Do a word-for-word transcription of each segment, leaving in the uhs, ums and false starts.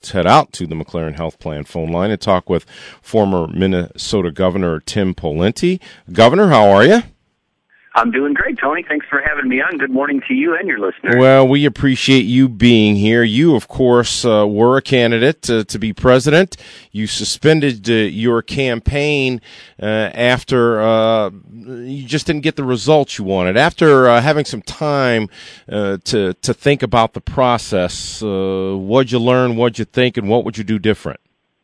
let's head out to the McLaren Health Plan phone line and talk with former Minnesota Governor Tim Pawlenty. Governor, how are you? I'm doing great, Tony. Thanks for having me on. Good morning to you and your listeners. Well, we appreciate you being here. You, of course, uh, were a candidate to, to be president. You suspended uh, your campaign uh, after uh, you just didn't get the results you wanted. After uh, having some time uh, to to think about the process, uh, what'd you learn, what'd you think, and what would you do different?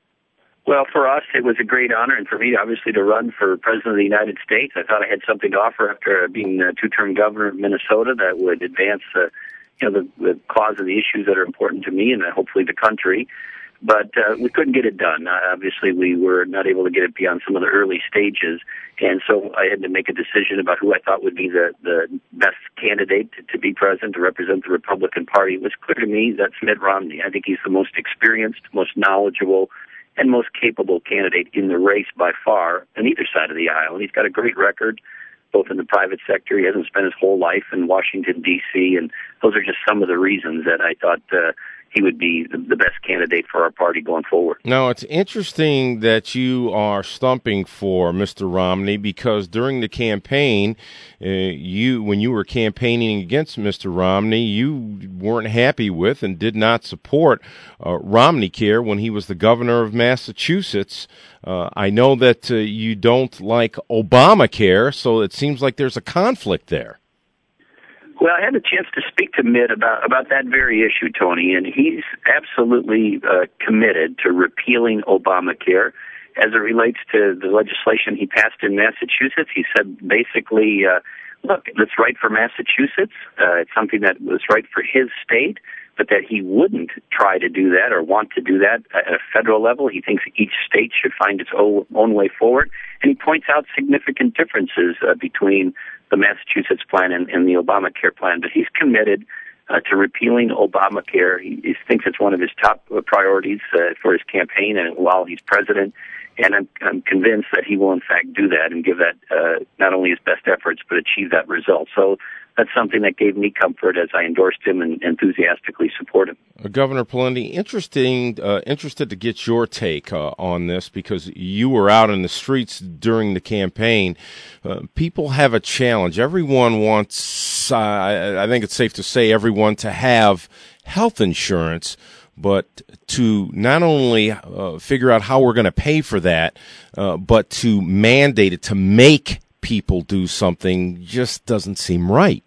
Well, for us, it was a great honor, and for me, obviously, to run for President of the United States. I thought I had something to offer after being a two-term governor of Minnesota that would advance uh, you know, the, the cause of the issues that are important to me and uh, hopefully the country. But uh, we couldn't get it done. Uh, obviously, we were not able to get it beyond some of the early stages, and so I had to make a decision about who I thought would be the, the best candidate to, to be president, to represent the Republican Party. It was clear to me that's Mitt Romney. I think he's the most experienced, most knowledgeable, and most capable candidate in the race by far on either side of the aisle. And he's got a great record, both in the private sector. He hasn't spent his whole life in Washington, D C, and those are just some of the reasons that I thought uh, he would be the, the best candidate for our party going forward. Now, it's interesting that you are stumping for Mister Romney because during the campaign, uh, you when you were campaigning against Mister Romney, you weren't happy with and did not support uh, Romneycare when he was the governor of Massachusetts. Uh, I know that uh, you don't like Obamacare, so it seems like there's a conflict there. Well, I had a chance to speak to Mitt about, about that very issue, Tony, and he's absolutely uh, committed to repealing Obamacare. As it relates to the legislation he passed in Massachusetts, he said basically, uh, look, it's right for Massachusetts. Uh, it's something that was right for his state, but that he wouldn't try to do that or want to do that at a federal level. He thinks each state should find its own, own way forward, and he points out significant differences uh, between the Massachusetts plan and, and the Obamacare plan. But he's committed uh, to repealing Obamacare. He, he thinks it's one of his top priorities uh, for his campaign and while he's president. And I'm, I'm convinced that he will, in fact, do that and give that uh, not only his best efforts, but achieve that result. So that's something that gave me comfort as I endorsed him and enthusiastically support him. Uh, Governor Pawlenty, interesting, uh, interested to get your take uh, on this because you were out in the streets during the campaign. Uh, people have a challenge. Everyone wants, uh, I, I think it's safe to say, everyone to have health insurance, but to not only uh, figure out how we're going to pay for that, uh, but to mandate it, to make people do something just doesn't seem right.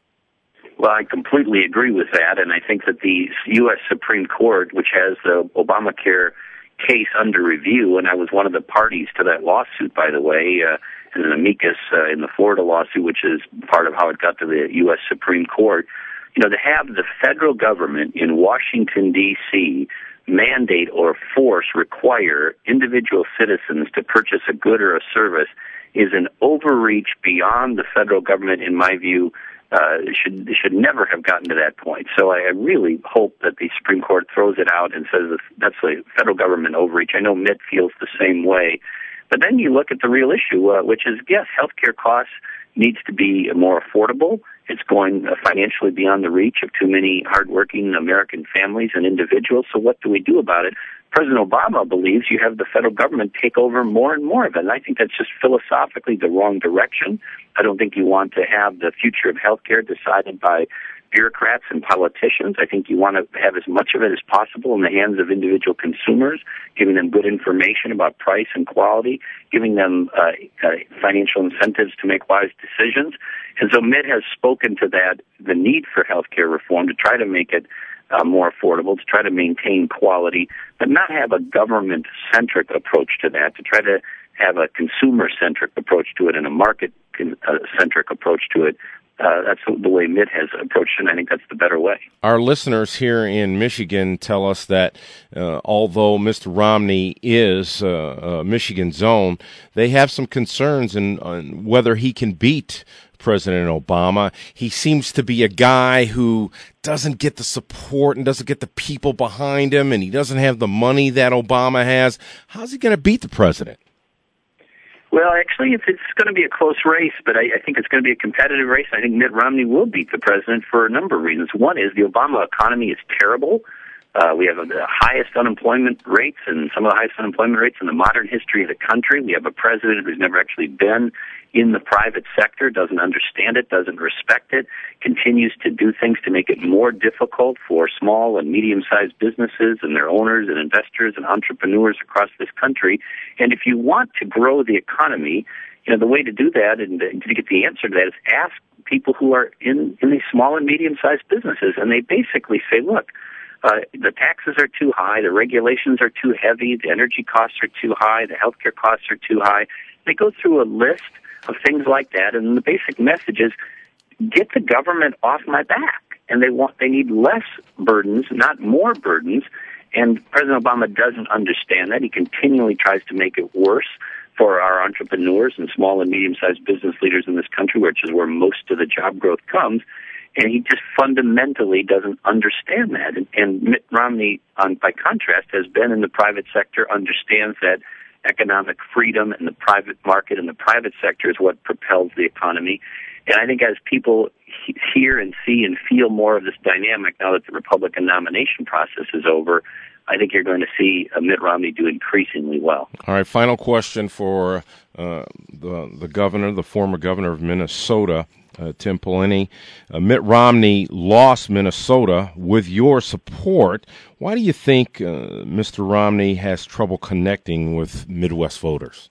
Well, I completely agree with that, and I think that the U S Supreme Court, which has the Obamacare case under review, and I was one of the parties to that lawsuit, by the way, uh, as an amicus uh, in the Florida lawsuit, which is part of how it got to the U S Supreme Court, you know, to have the federal government in Washington, D C mandate or force require individual citizens to purchase a good or a service is an overreach beyond the federal government, in my view. Uh, should should never have gotten to that point. So I, I really hope that the Supreme Court throws it out and says that that's a federal government overreach. I know Mitt feels the same way. But then you look at the real issue, uh, which is, yes, healthcare costs needs to be more affordable. It's going uh, financially beyond the reach of too many hardworking American families and individuals. So what do we do about it? President Obama believes you have the federal government take over more and more of it. And I think that's just philosophically the wrong direction. I don't think you want to have the future of healthcare decided by bureaucrats and politicians. I think you want to have as much of it as possible in the hands of individual consumers, giving them good information about price and quality, giving them uh, uh, financial incentives to make wise decisions. And so Mitt has spoken to that, the need for healthcare reform to try to make it Uh, more affordable, to try to maintain quality, but not have a government-centric approach to that, to try to have a consumer-centric approach to it and a market-centric approach to it. Uh, that's the way Mitt has approached it, and I think that's the better way. Our listeners here in Michigan tell us that uh, although Mister Romney is uh, uh, Michigan's own, they have some concerns in on whether he can beat President Obama. He seems to be a guy who doesn't get the support and doesn't get the people behind him, and he doesn't have the money that Obama has. How's he going to beat the president? Well, actually, it's, it's going to be a close race, but I, I think it's going to be a competitive race. I think Mitt Romney will beat the president for a number of reasons. One is the Obama economy is terrible. Uh, we have the highest unemployment rates and some of the highest unemployment rates in the modern history of the country. We have a president who's never actually been in the private sector, doesn't understand it, doesn't respect it, continues to do things to make it more difficult for small and medium-sized businesses and their owners and investors and entrepreneurs across this country. And if you want to grow the economy, you know, the way to do that and to get the answer to that is ask people who are in, in these small and medium-sized businesses. And they basically say, look, uh, the taxes are too high, the regulations are too heavy, the energy costs are too high, the healthcare costs are too high. They go through a list of things like that, and the basic message is, get the government off my back. And they want, they need less burdens, not more burdens. And President Obama doesn't understand that. He continually tries to make it worse for our entrepreneurs and small and medium-sized business leaders in this country, which is where most of the job growth comes. And he just fundamentally doesn't understand that. And, and Mitt Romney, on, by contrast, has been in the private sector, understands that economic freedom in the private market and the private sector is what propels the economy. And I think as people he- hear and see and feel more of this dynamic now that the Republican nomination process is over, I think you're going to see uh, Mitt Romney do increasingly well. All right, final question for uh, the the governor, the former governor of Minnesota, uh, Tim Pawlenty. Uh, Mitt Romney lost Minnesota with your support. Why do you think uh, Mister Romney has trouble connecting with Midwest voters?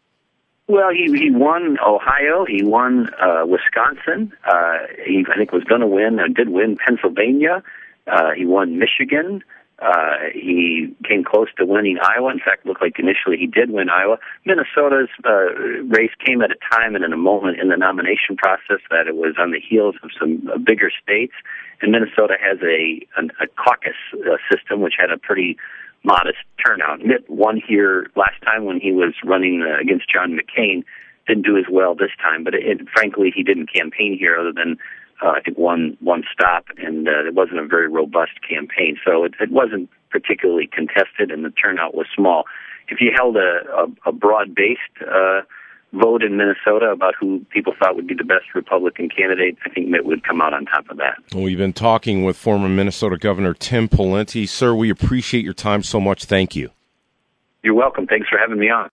Well, he he won Ohio, he won uh, Wisconsin. Uh, he I think was going to win and did win Pennsylvania. Uh, he won Michigan. Uh, he came close to winning Iowa. In fact, it looked like initially he did win Iowa. Minnesota's uh, race came at a time and in a moment in the nomination process that it was on the heels of some uh, bigger states. And Minnesota has a, an, a caucus uh, system which had a pretty modest turnout. Mitt won here last time when he was running uh, against John McCain. Didn't do as well this time, but it, it, frankly, he didn't campaign here other than Uh, I think one one stop, and uh, it wasn't a very robust campaign, so it, it wasn't particularly contested, and the turnout was small. If you held a, a, a broad-based uh, vote in Minnesota about who people thought would be the best Republican candidate, I think Mitt would come out on top of that. Well, we've been talking with former Minnesota Governor Tim Pawlenty. Sir, we appreciate your time so much. Thank you. You're welcome. Thanks for having me on.